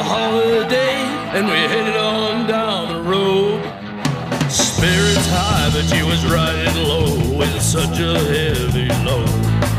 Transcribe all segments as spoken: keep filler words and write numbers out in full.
a holiday, and we headed on down the road. Spirits high, but she was riding low with such a heavy load.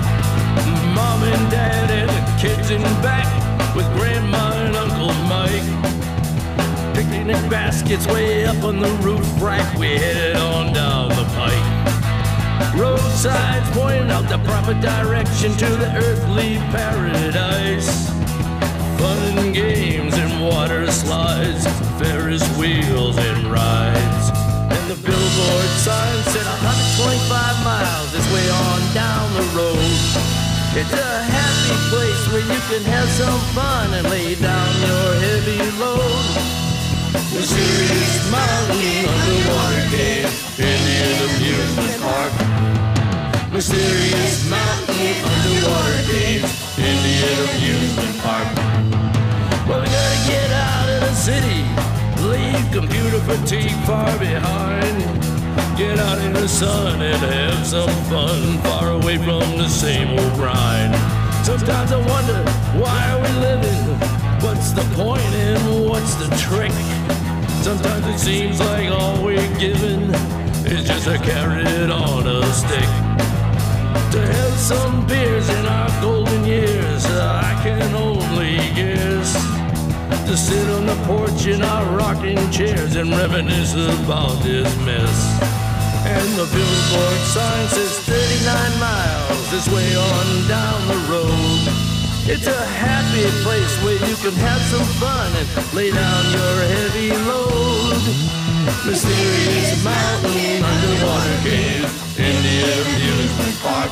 Mom and Dad and the kids in back with Grandma and Uncle Mike. Picnic baskets way up on the roof rack, we headed on down the pike. Roadsides pointing out the proper direction to the earthly paradise. Fun and games and water slides, Ferris wheels and rides. And the billboard sign said one hundred twenty-five miles this way on down the road. It's a happy place where you can have some fun and lay down your heavy load. Mysterious mountain underwater cave, Indian amusement park. Mysterious mountain underwater cave, Indian amusement park. Well, we gotta get out of the city, leave computer fatigue far behind. Get out in the sun and have some fun, far away from the same old grind. Sometimes I wonder, why are we living? What's the point and what's the trick? Sometimes it seems like all we're given is just a carrot on a stick. To have some beers in our golden years, I can only guess. To sit on the porch in our rocking chairs and reminisce about this mess. And the billboard sign says thirty-nine miles this way on down the road. It's a happy place where you can have some fun and lay down your heavy load. Mysterious mountain underwater cave, Indian amusement park.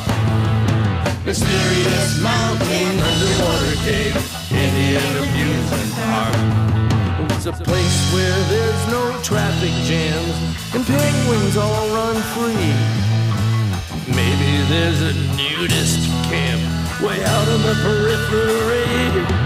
Mysterious mountain underwater cave, Indian amusement park. It's a place where there's no traffic jams and penguins all run free. Maybe there's a nudist camp way out on the periphery.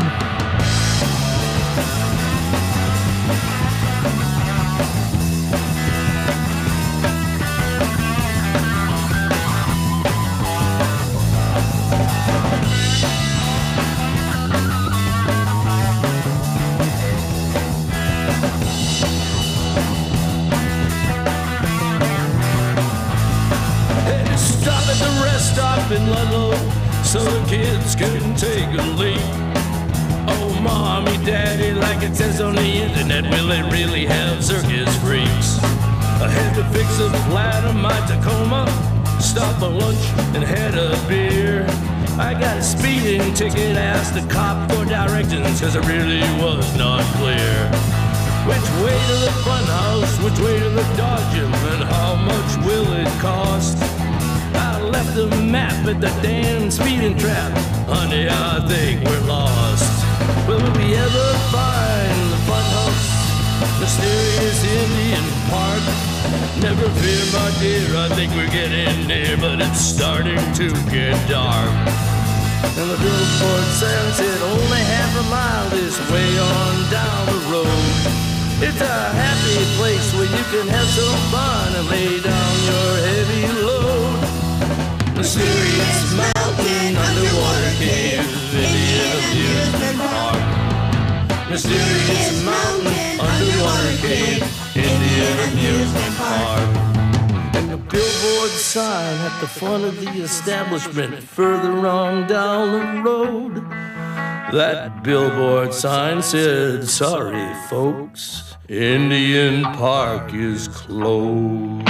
Stop in Ludlow so the kids can take a leak. Oh, mommy, daddy, like it says on the internet, will it really have circus freaks? I had to fix a flat on my Tacoma, stop for lunch and had a beer. I got a speeding ticket, asked the cop for directions, cause it really was not clear. Which way to the fun house, which way to the Dodgem, and how much will it cost? I left the map at the damn speeding trap. Honey, I think we're lost. Will we ever find the fun house? Mysterious Indian Park? Never fear, my dear, I think we're getting near, but it's starting to get dark. And the billboard sign said only half a mile this way on down the road. It's a happy place where you can have some fun and lay down your heavy load. Mysterious mountain underwater cave, Indian amusement park. Mysterious mountain underwater cave, Indian amusement park. And the billboard sign at the front of the establishment further on down the road. That billboard sign said, sorry folks, Indian Park is closed.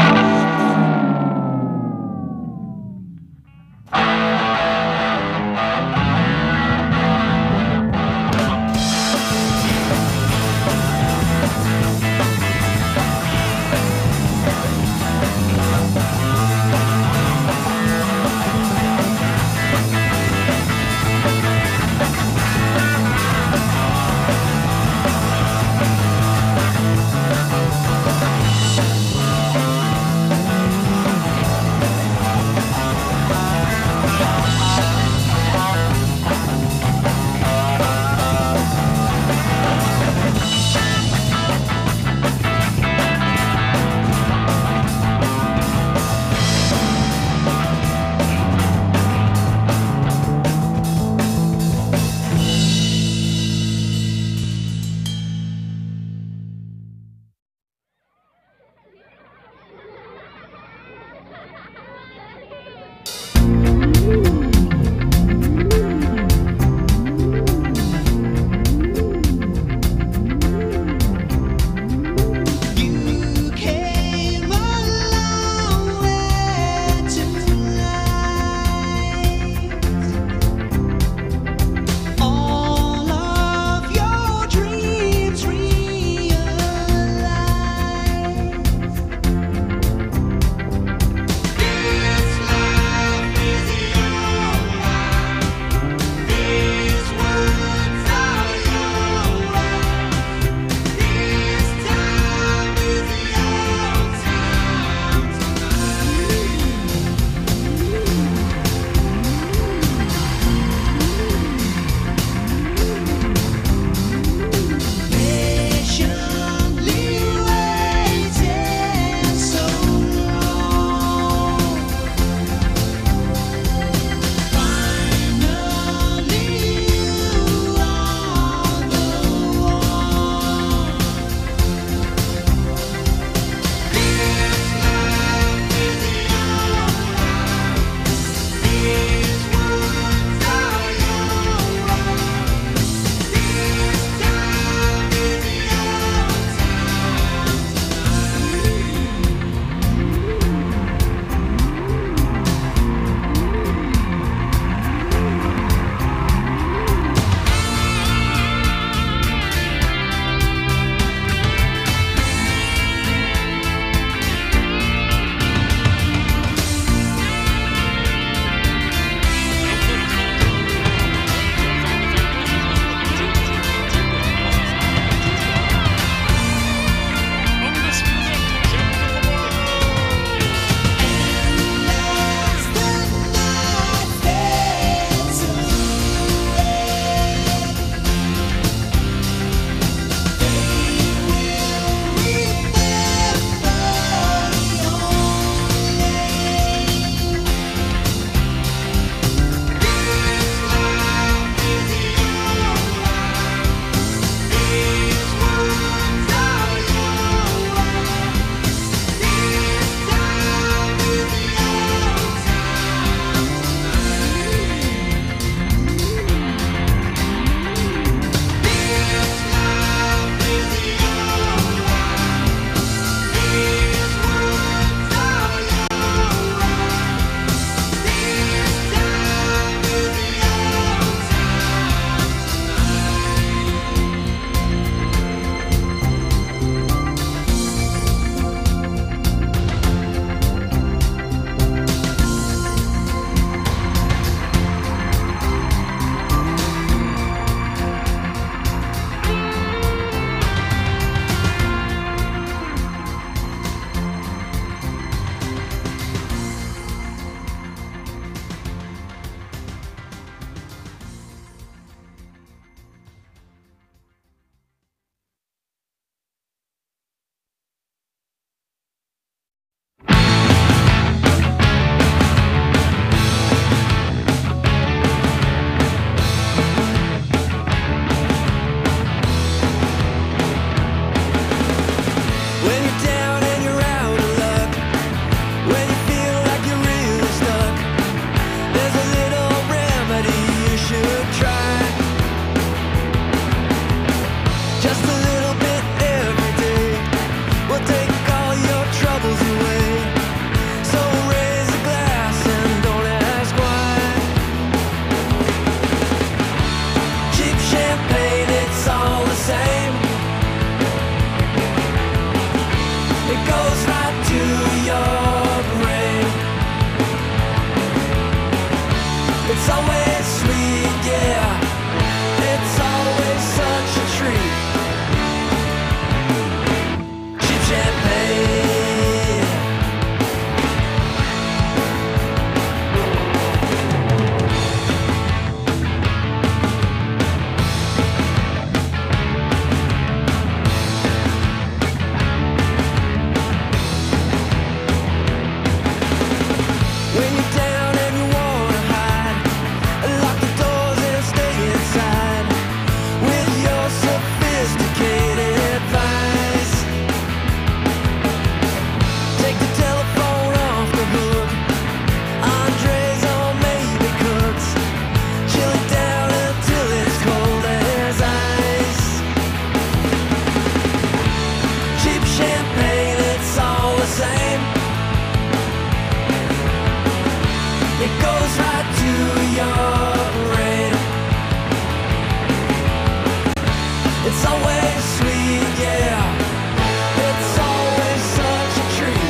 It's always sweet, yeah. It's always such a treat.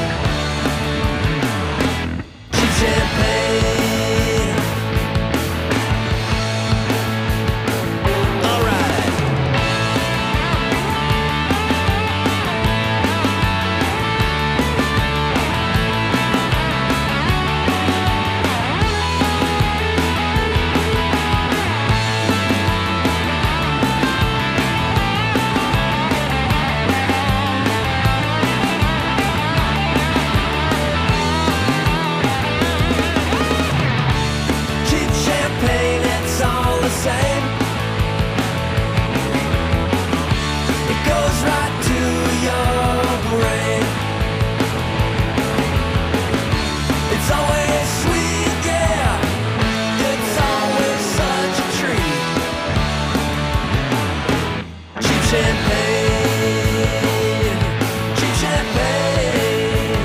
Cheap champagne. All right. Cheap champagne, it's all the same. It goes right to your brain. It's always sweet, yeah. It's always such a treat. Cheap champagne, cheap champagne.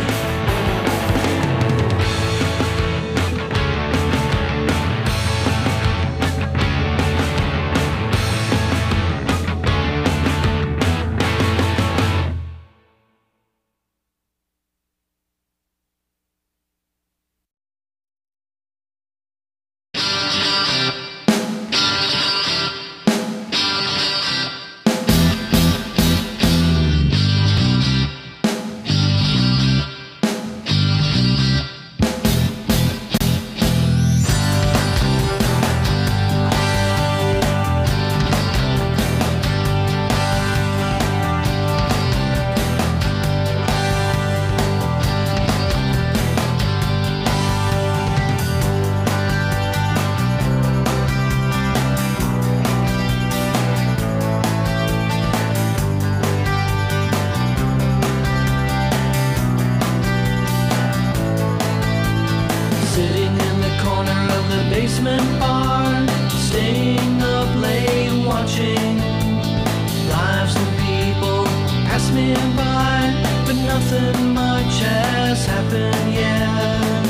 Sitting in the corner of the basement bar, staying up late watching lives and people pass me by, but nothing much has happened yet.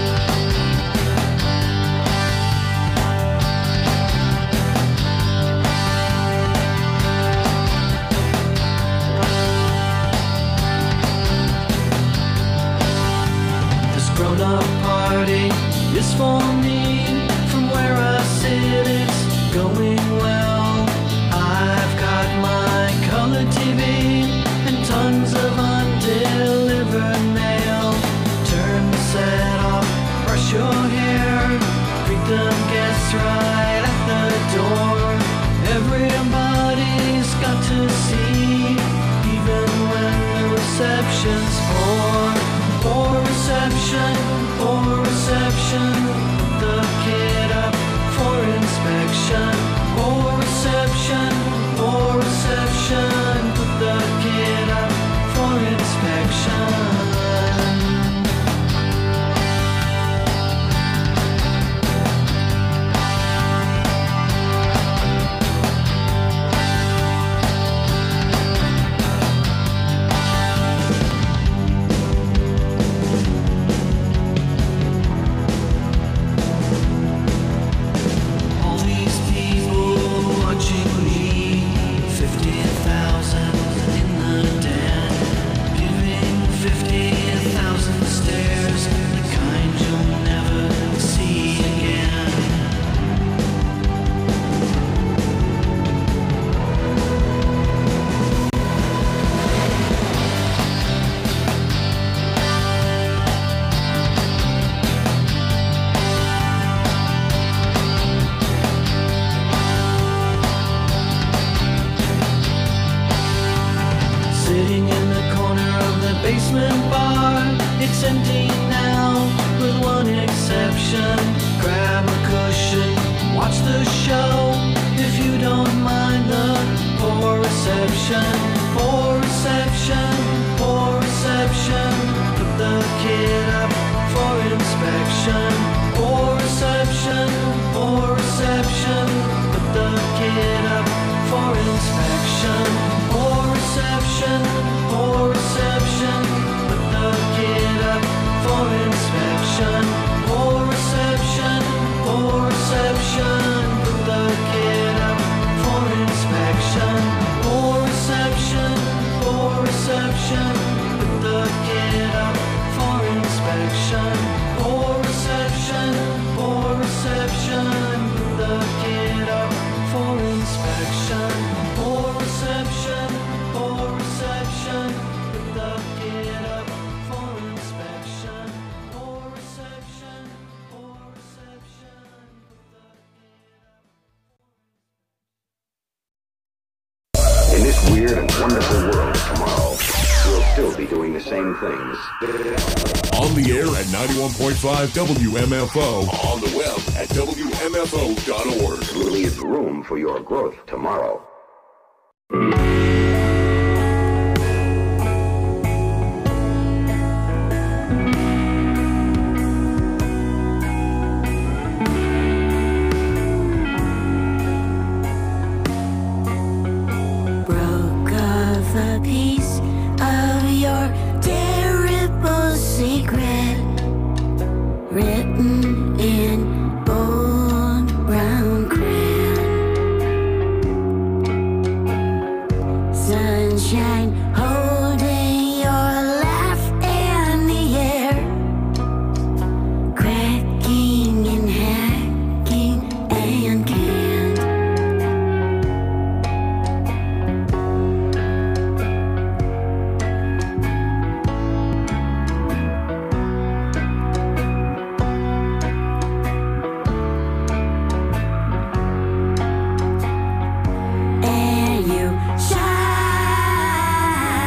This grown-up party is for me. From where I sit, it's going well. I've got my color T V and tons of undelivered mail. Turn the set off, brush your hair, greet the guests right at the door. Everybody's got to see, even when the reception's poor. Poor reception, poor reception. Put the kid up for inspection. Poor reception, poor reception. Put the kid up for inspection. All these people watching me, fifty thousand in the den, giving fifty thousand stares, the kind you'll never see again. Sitting in the corner of the basement bar, it's empty now, with one exception. Grab a cushion, watch the show, if you don't mind the poor reception. Poor reception, poor reception. Put the kid up for inspection. Poor reception, poor reception. Put the kid up for inspection. Poor reception, poor reception. Put the kid up for inspection. Poor reception, poor reception. Put the kid up for inspection. this weird and wonderful world tomorrow, we'll still be doing the same things. On the air at ninety-one point five W M F O. On the web at W M F O dot org. We'll leave room for your growth tomorrow. Broke off a piece of your terrible secret, written in bold brown crayon. Sunshine holding your laugh in the air, cracking and hacking and canned. And you shine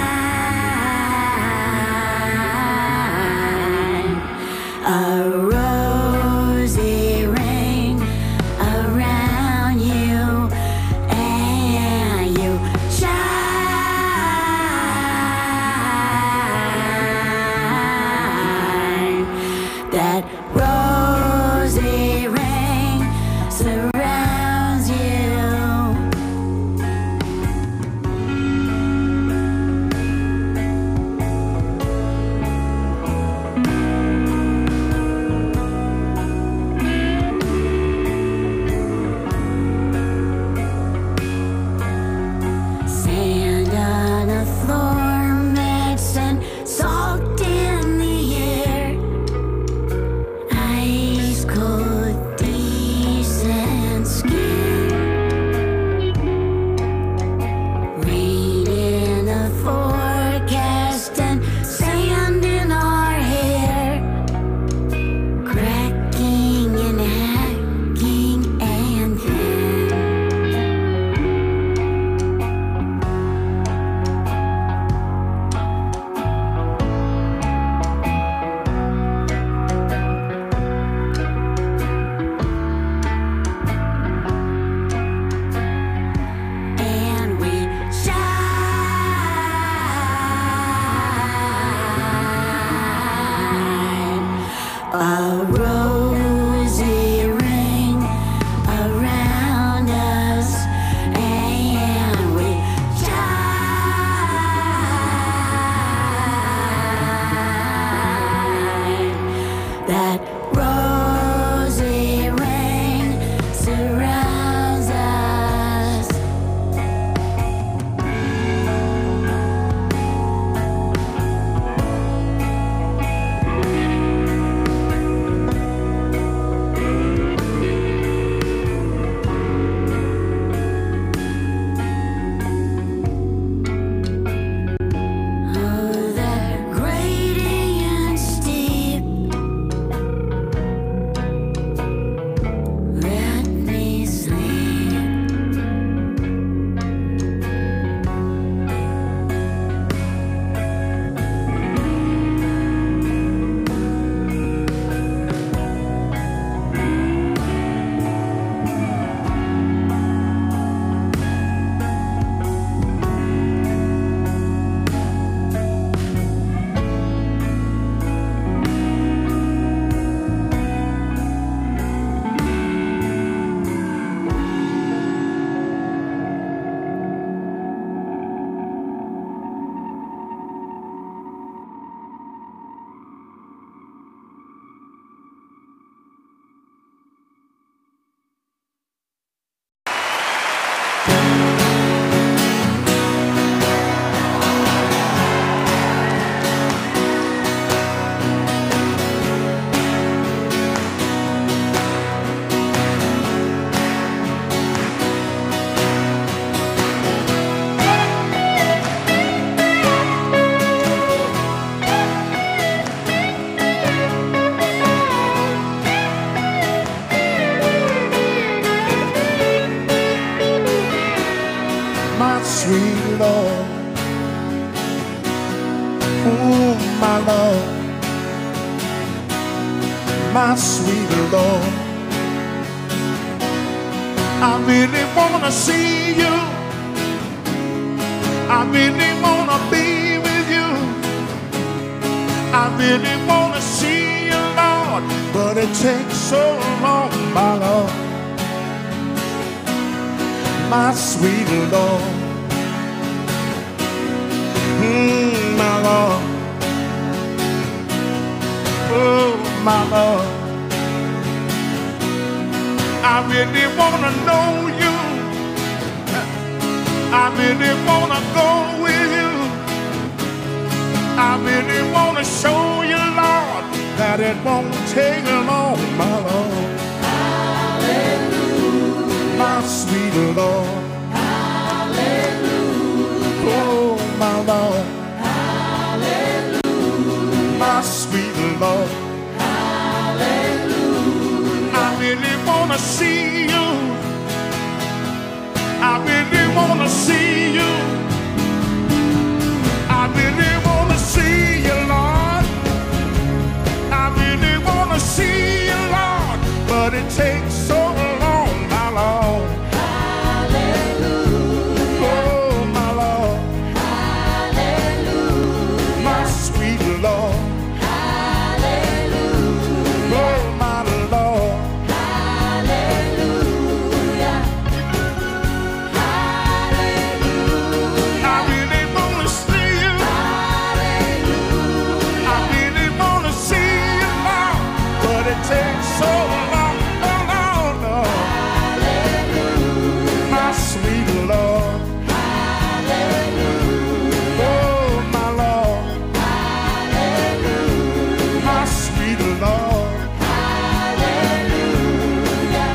sweet Lord. Oh, my Lord, my sweet Lord. I really wanna see you. I really wanna be with you. I really wanna see you, Lord, but it takes so long, my Lord, my sweet Lord. Mm, my Lord, oh, my Lord. I really wanna know you. I really wanna go with you. I really wanna show you, Lord, that it won't take long, my Lord. Hallelujah. My sweet Lord. Hallelujah. Oh, my Lord. Hallelujah. My sweet Lord. Hallelujah. I really wanna see you. I really wanna see you. I really wanna see you, Lord. I really wanna see you, Lord, but it takes so long, my Lord. Hallelujah. Oh, my Lord. Hallelujah. My sweet Lord. Hallelujah. Oh, my Lord. Hallelujah. Hallelujah. I really wanna see you. Hallelujah. I really wanna see you, Lord, but it takes so long, oh Lord, Lord. Hallelujah. My sweet Lord. Hallelujah. Oh, my Lord. Hallelujah. My sweet Lord. Hallelujah.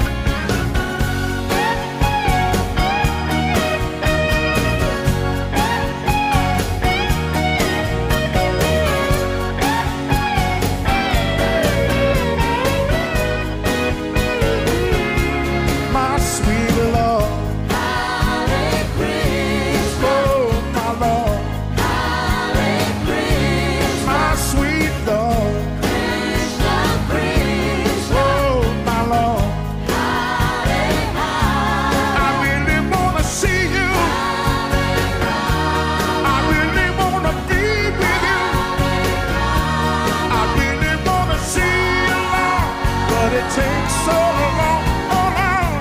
My sweet Lord. Hare Krishna. Oh, my Lord. Hare Krishna. My sweet Lord. Krishna Krishna. Oh, my Lord. Hare Hare. I really wanna see you. I really wanna be with you. I really wanna see you, Lord, but it takes so long, oh Lord.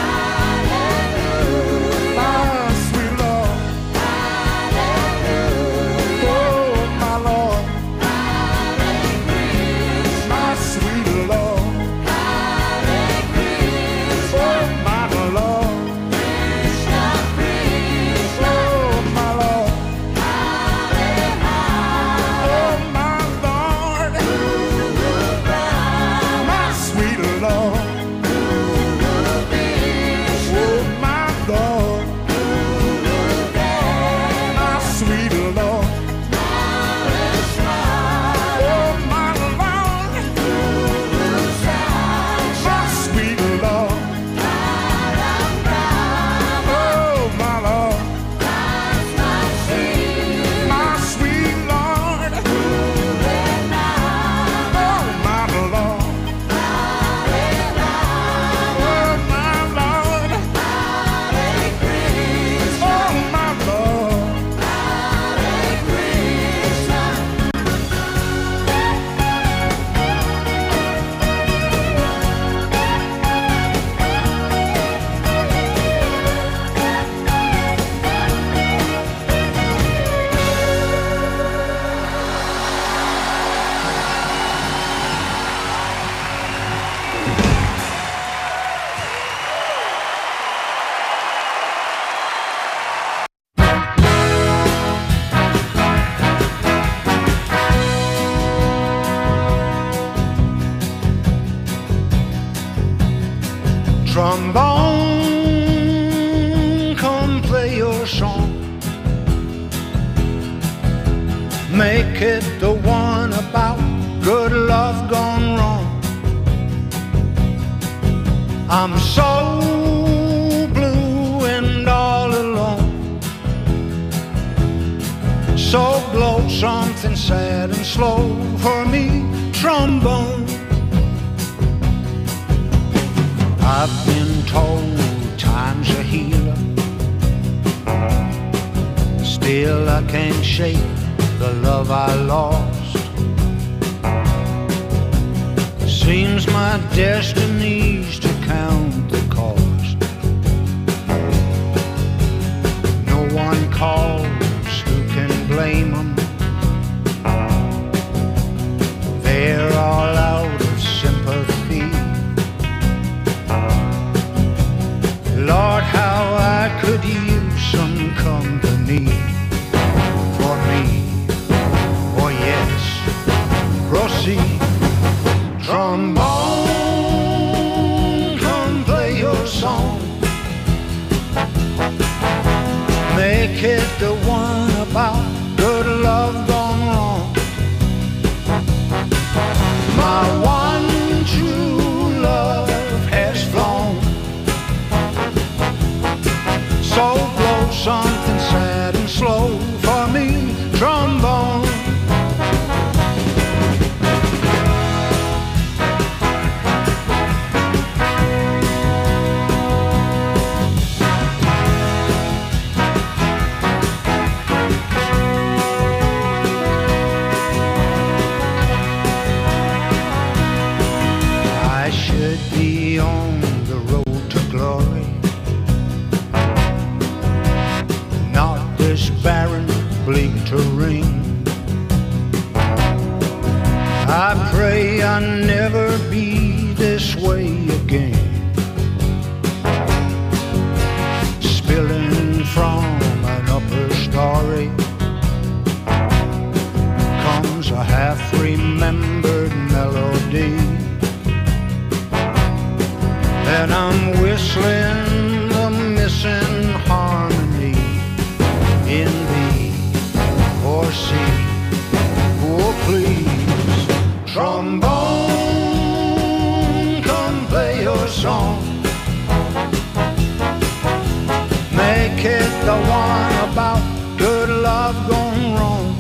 My sweet Lord. Oh, my Lord. My sweet Lord. Oh, my Lord. Oh, my Lord. Oh, my Lord. My sweet Lord. Oh, my Lord. My sweet Lord. Oh, my Lord. My sweet Lord. Oh, my Lord. My sweet Lord. Oh, my Lord. Oh, my Lord. Oh, my Lord. Trombone, come play your song. Make it the one about good love gone wrong. I'm so blue and all alone. So blow something sad and slow for me, trombone. I've been told time's a healer, still I can't shake the love I lost. Seems my destiny's to count the cost. No one calls, who can blame them? They're all out of sympathy. Lord, how I could use some company for me. Oh yes, proceed. Trombone, come play your song. Make it the one about good love gone wrong. My one true love has flown. So blow something sad and slow for me, trombone. I should be on the road to glory, not this barren, bleak terrain. I pray I never be this way again. Spilling from an upper story comes a half-remembered melody, and I'm whistling the missing harmony in B or C. Oh, please, trombone, come play your song. Make it the one about good love gone wrong.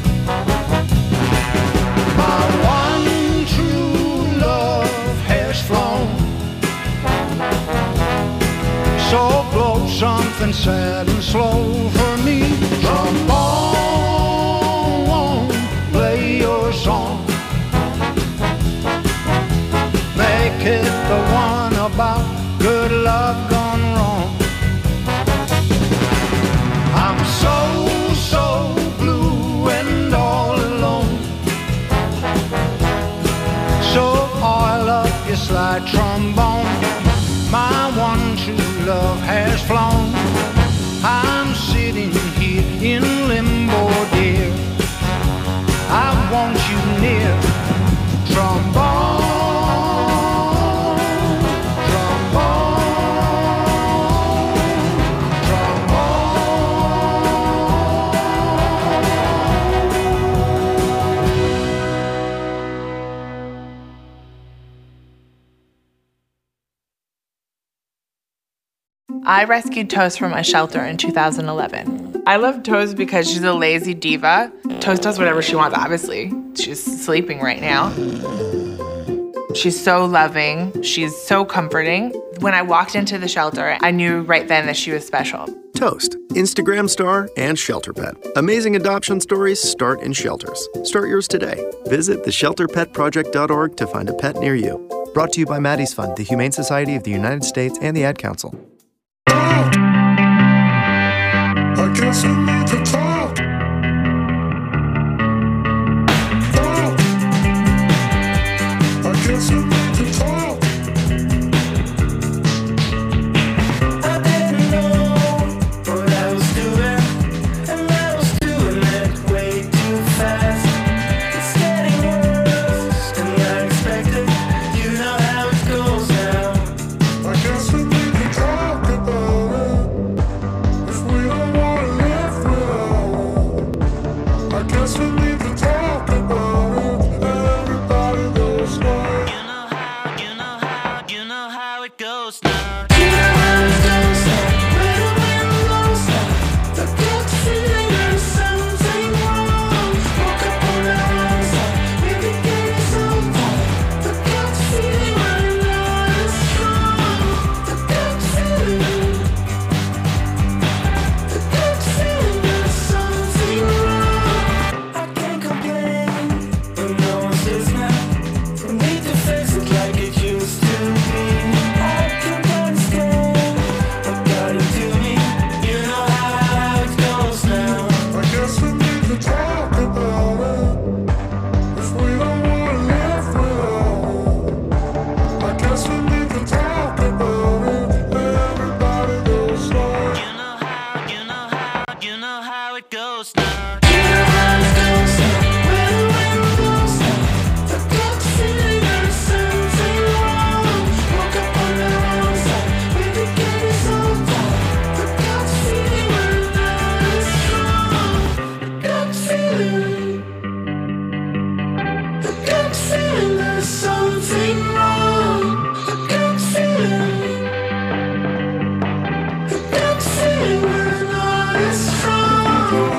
My one true love has flown. So blow something sad and slow for me, trombone, play your song. Make it the one about good love gone wrong. I'm so, so blue and all alone. So oil up your slide trombone. My one true love has flown. I'm sitting here in limbo, dear. I want you near, trombone, trombone, I rescued Toast from a shelter in two thousand eleven. I love Toast because she's a lazy diva. Toast does whatever she wants, obviously. She's sleeping right now. She's so loving. She's so comforting. When I walked into the shelter, I knew right then that she was special. Toast, Instagram star and shelter pet. Amazing adoption stories start in shelters. Start yours today. Visit the shelter pet project dot org to find a pet near you. Brought to you by Maddie's Fund, the Humane Society of the United States, and the Ad Council. I guess we need to talk. Talk. I guess we need to talk. I didn't know what I was doing, and I was doing it way too fast. It's getting worse than I expected. You know how it goes now. I guess we need to talk about it. If we don't wanna live goes now. You know how it goes now. When the wind blows now. The clock's sitting and something wrong. Woke up on the wrong side. Baby, get it so tight. The clock's feeling when now it's strong. The clock's feeling. The clock's feeling there's something wrong. The clock's feeling. The clock's feeling when now it's strong.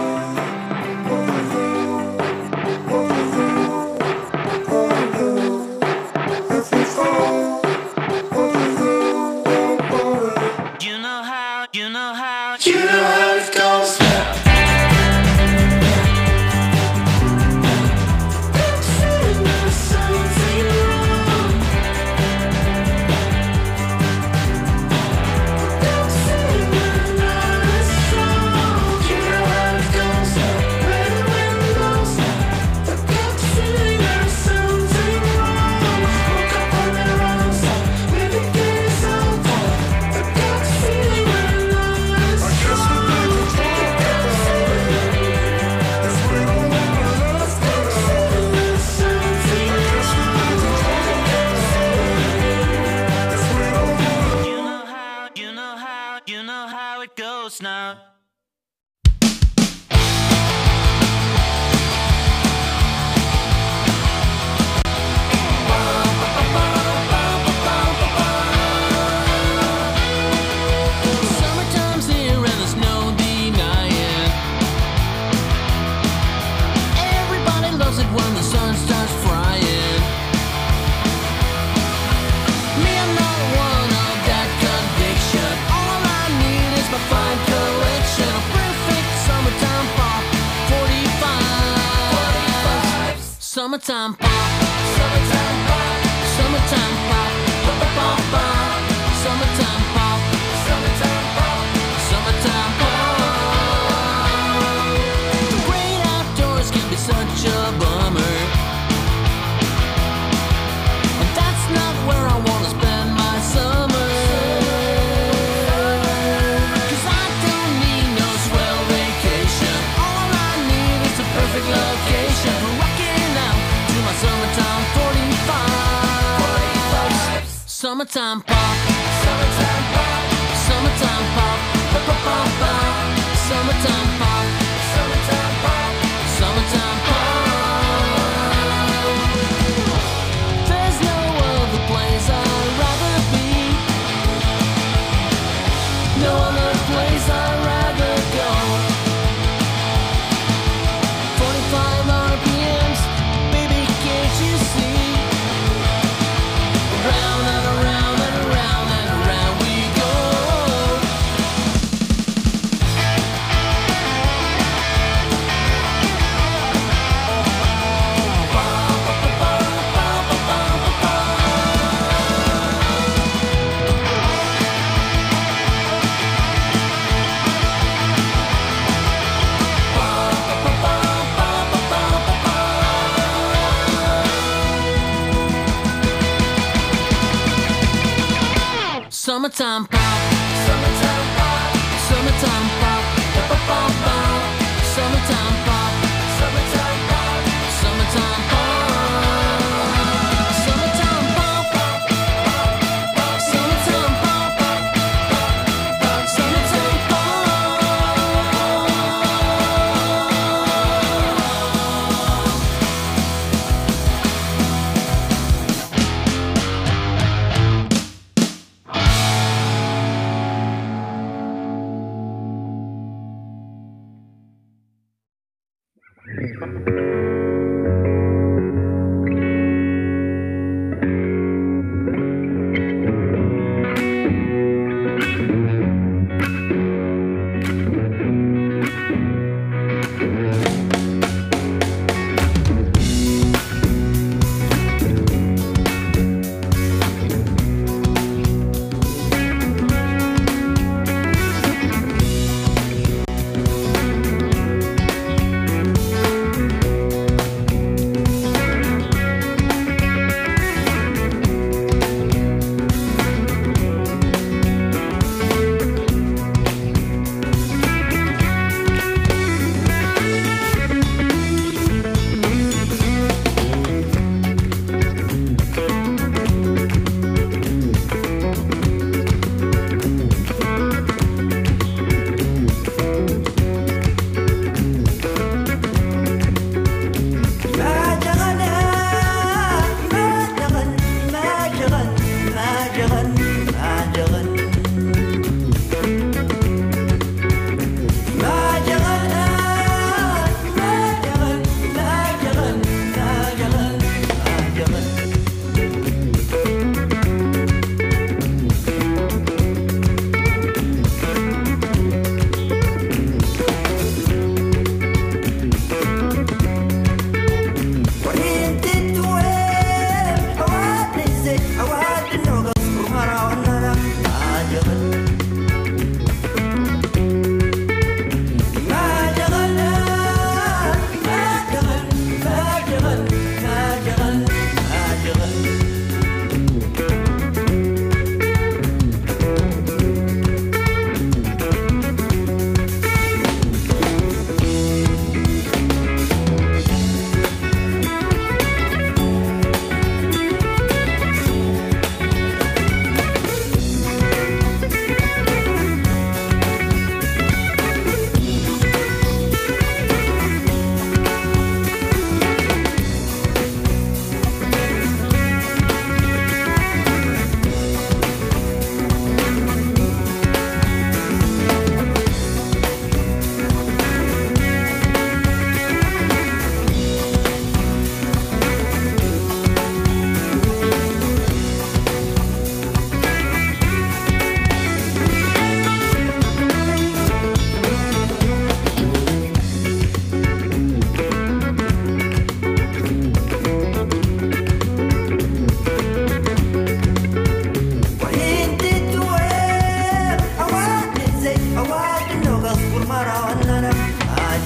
You know how, you know how, you know how it goes now. Clock's feeling there's something wrong. Clock's feeling when now it's strong. You know how it goes now. When the wind blows now. The clock's feeling there's something wrong. Woke up on the wrong side. Baby, get it so tight. The clock's feeling when now it's strong. You know how, you know how, you know how it goes now. Summertime's here and there's no denying. Everybody loves it when the sun starts frying. Me, I'm not one of that conviction. All I need is my fine collection of perfect summertime pop. forty-five. Summertime pop. Summertime pop. Summertime pop. Ba-ba-ba-ba. Summertime pop. Summertime pop. Summertime pop. The great outdoors can be such a bummer. And that's not where I wanna spend my summer. 'Cause I don't need no swell vacation. All I need is a perfect location for rocking out to my summertime forty-five. Summertime pop. Summertime pop. Summertime pop. Ba-ba-ba-ba. Summertime pop. Summertime pop. Summertime pop. There's no other place I'd rather be. No other place I'd rather go. forty-five R P Ms, baby, can't you see? Round and around and around and around we go. Summertime pop. Summertime pop. Summertime pop. Ba-ba-ba-ba. Summertime pop. Summertime pop. Summertime pop. Summertime pop. Summertime pop. Summertime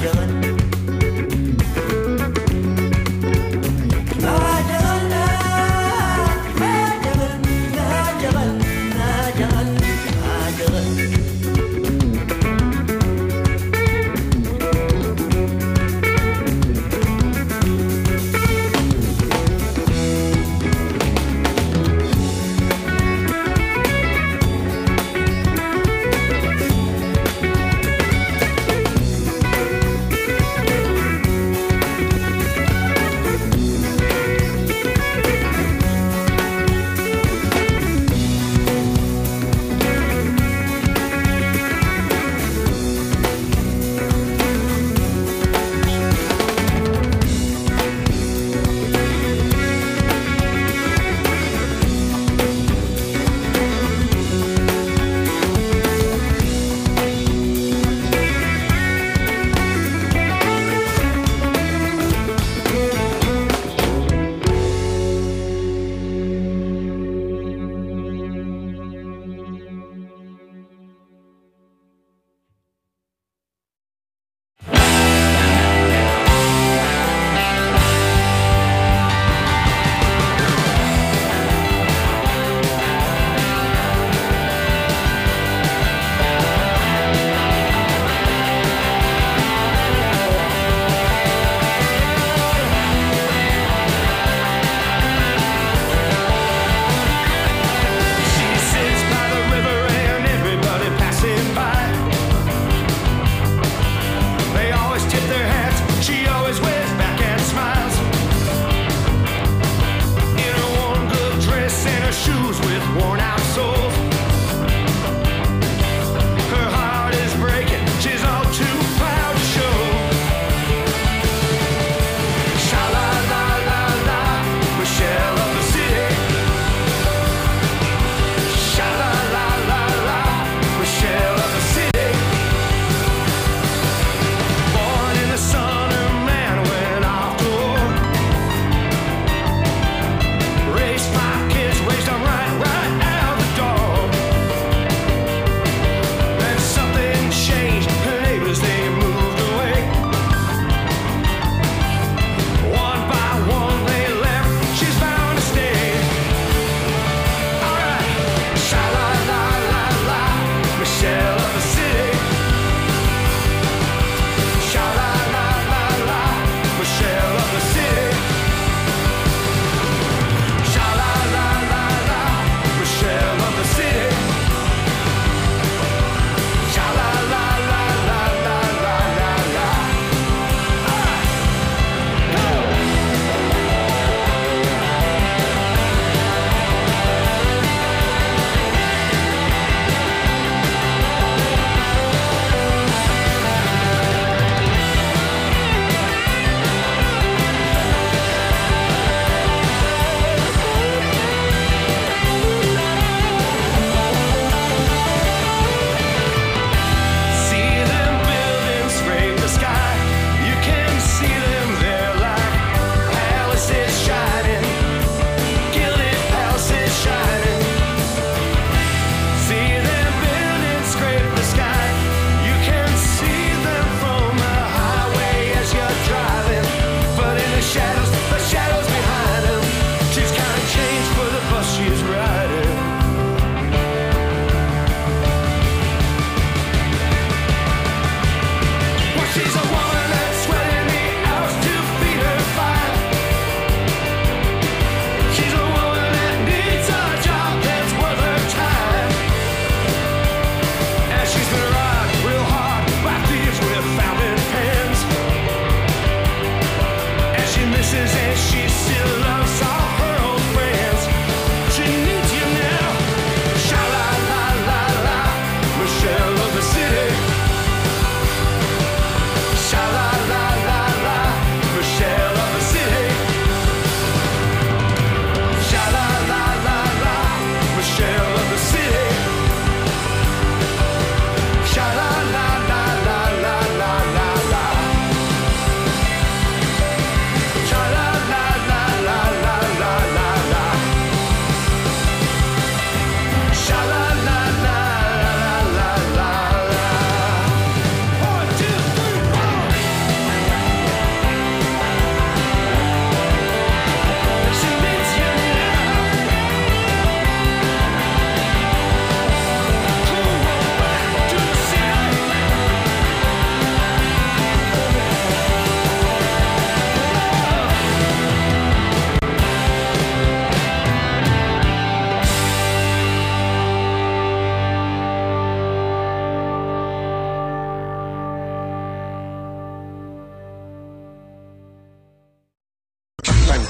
Cha la la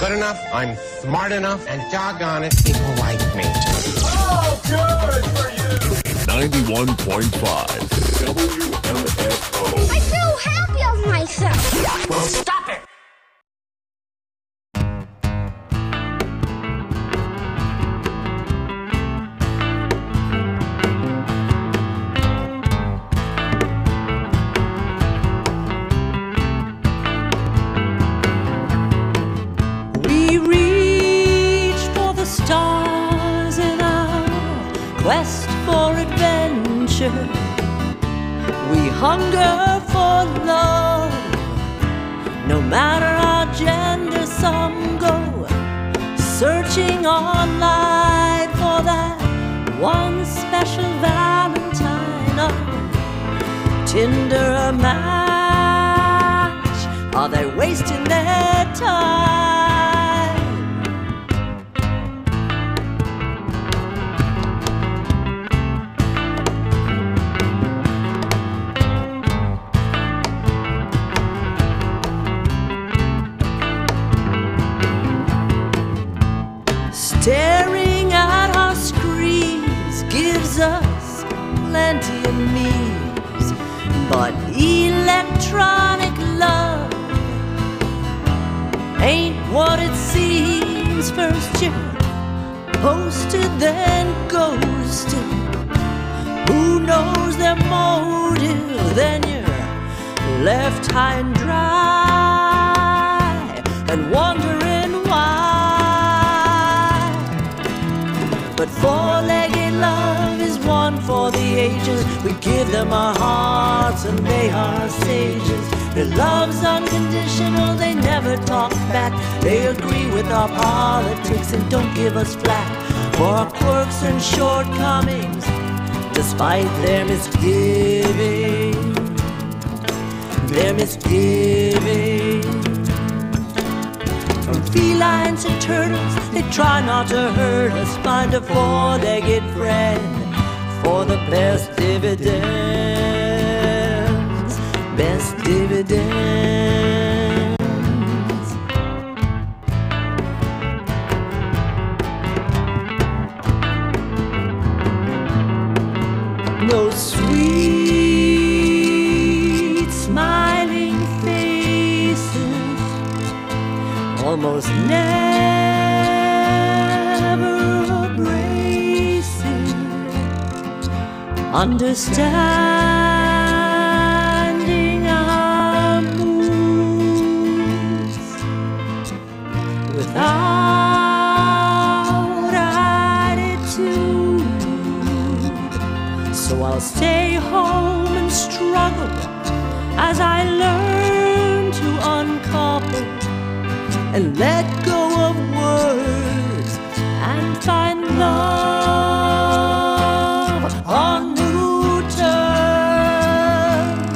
good enough, I'm smart enough, and doggone it, people like me. Oh, good for you! ninety-one point five W M F O. I feel happy of myself. Well, stop it! We reach for the stars in our quest for adventure. We hunger for love, no matter our gender. Some go searching online for that one special Valentine. Oh, Tinder a match, are they wasting their time? Staring at our screens gives us plenty of memes, but electronic love ain't what it seems. First you're posted, then ghosted. Who knows their motive? Then you're left high and dry and wondering why. But four-legged love is one for the ages. We give them our hearts and they are sages. Their love's unconditional, they never talk back. They agree with our politics and don't give us flack for our quirks and shortcomings, despite their misgiving, their misgiving. From felines and turtles, they try not to hurt us. Find a four-legged friend for the best dividends, best dividends. No sweet smiling faces, almost never abrasive, understanding our moods without attitude. So I'll stay home and struggle as I learn to uncouple and let go of words and find love on new terms.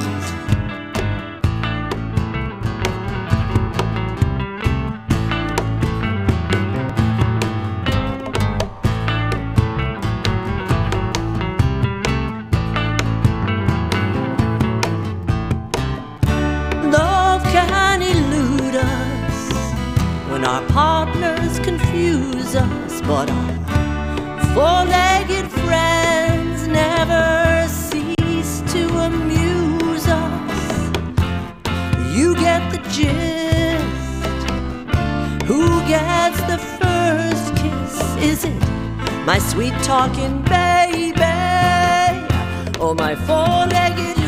Love can elude us when our partners confuse us, but our four-legged friends never cease to amuse us. You get the gist. Who gets the first kiss? Is it my sweet talking baby or my four-legged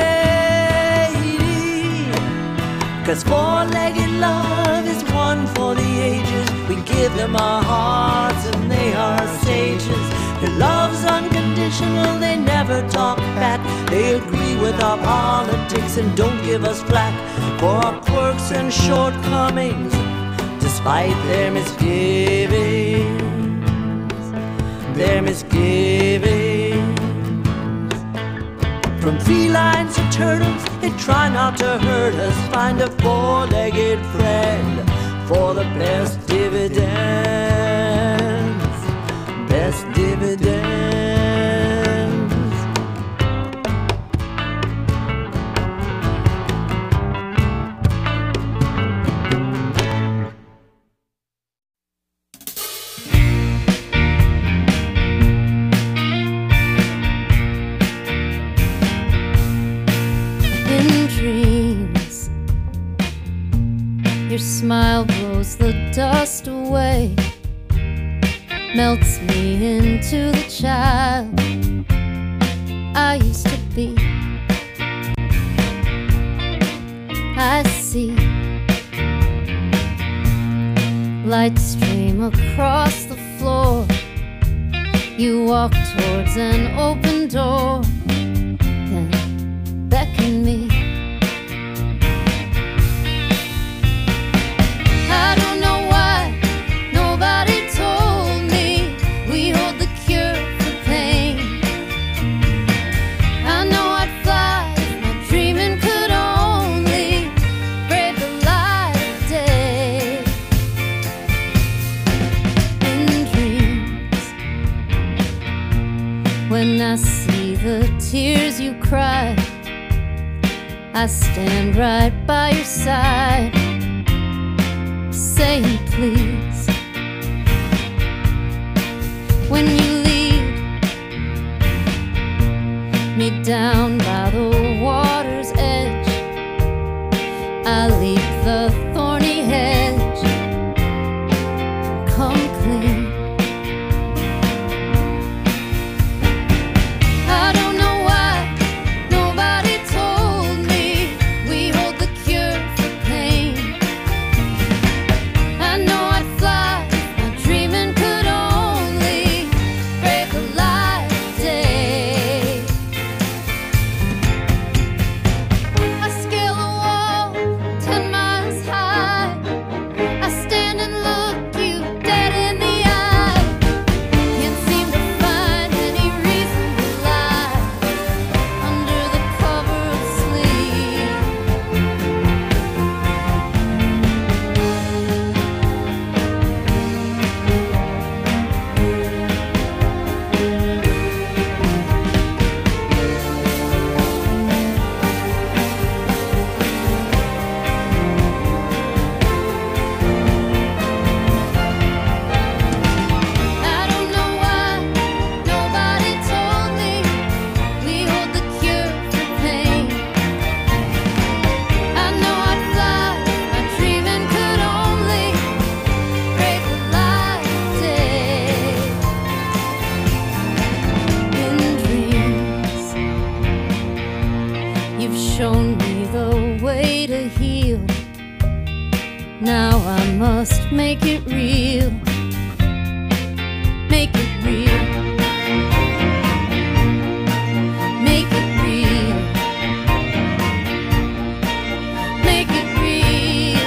lady? 'Cause four-legged love is one for the ages. We give them our hearts and they are sages. Their love's unconditional, they never talk back. They agree with our politics and don't give us flack for our quirks and shortcomings, despite their misgivings, their misgivings. From felines to turtles, they try not to hurt us. Find a four-legged friend for the best dividends, best dividends. smile blows the dust away, melts me into the child I used to be. I see light stream across the floor. You walk towards an open door, then beckon me. I don't know why nobody told me we hold the cure for pain. I know I'd fly if my dreaming could only brave the light of day. In dreams, when I see the tears you cry, I stand right by your side, saying please. When you lead me down by the water's edge, I leap the thorny hedge, come clean. I don't know why nobody told me we hold the cure for pain. I know I'd fly if my dreaming could only brave the light of day. I scale a wall ten miles high. I stand and look you dead in the eye. Can't seem to find any reason to lie under the cover of sleep. I don't know why nobody told me we hold the cure for pain. I know I'd fly if my dreaming could only brave the light of day. In dreams, you've shown me the way to heal. Now I must make it real. Make it real. Make it real. Make it real.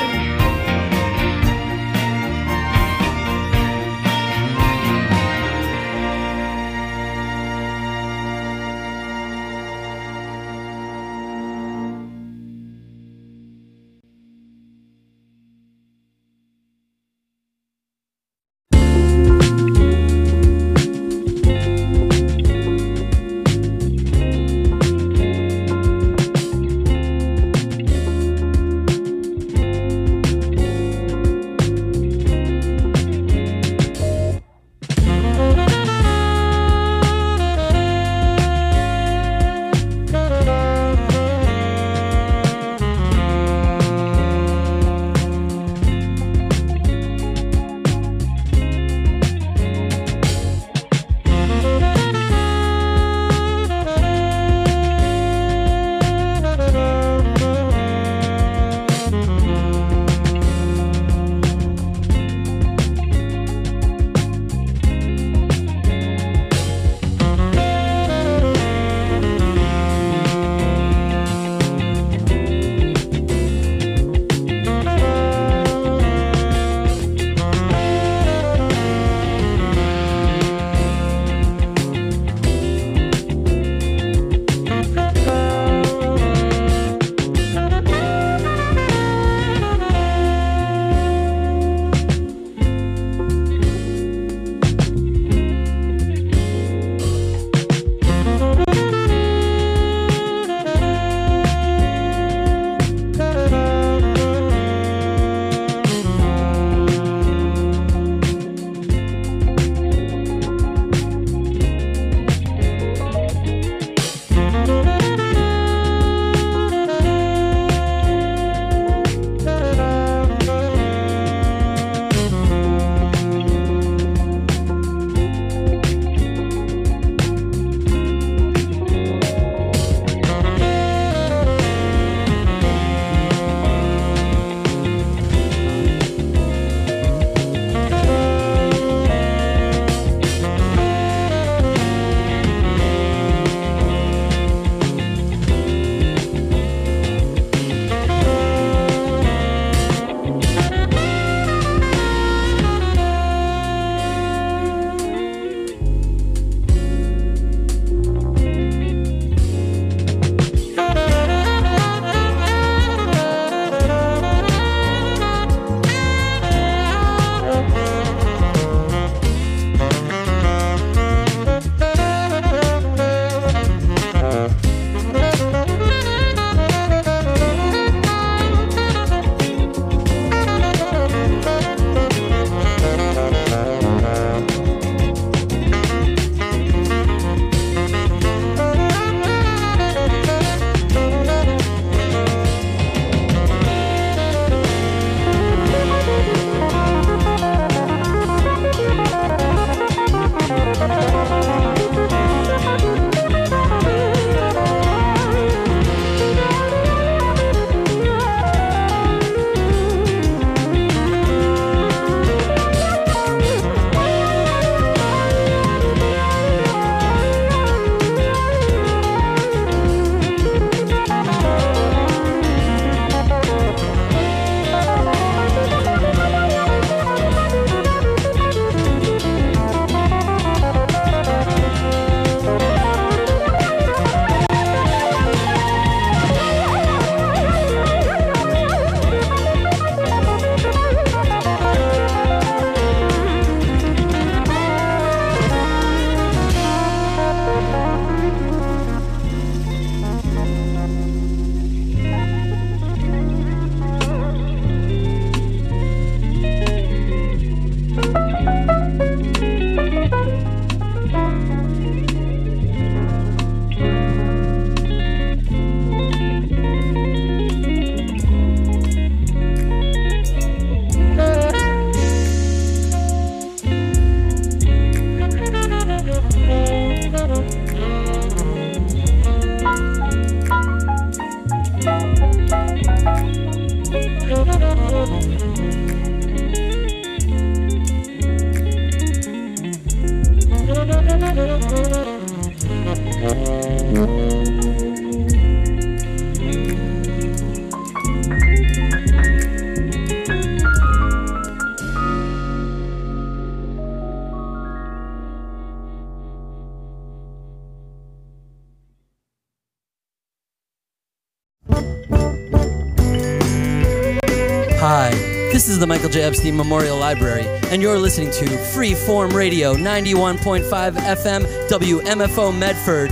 Hi, this is the Michael J. Epstein Memorial Library, and you're listening to Freeform Radio ninety-one point five F M W M F O Medford.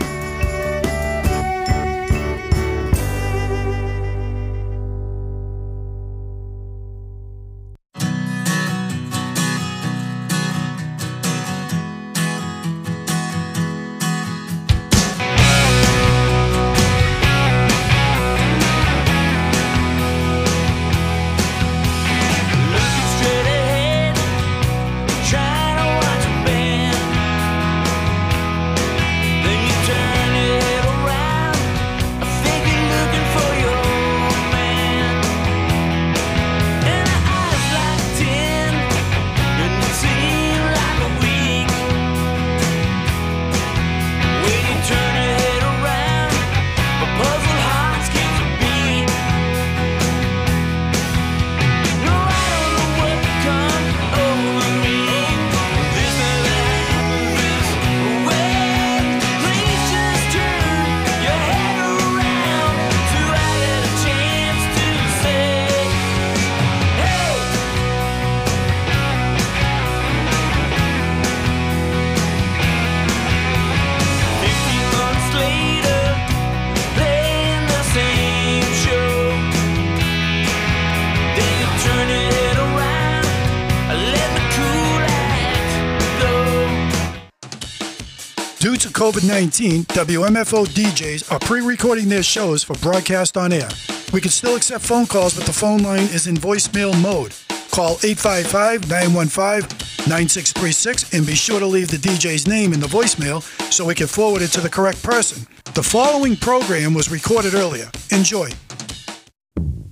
Due to COVID nineteen, W M F O D Js are pre-recording their shows for broadcast on air. We can still accept phone calls, but the phone line is in voicemail mode. Call eight five five, nine one five, nine six three six and be sure to leave the D J's name in the voicemail so we can forward it to the correct person. The following program was recorded earlier. Enjoy.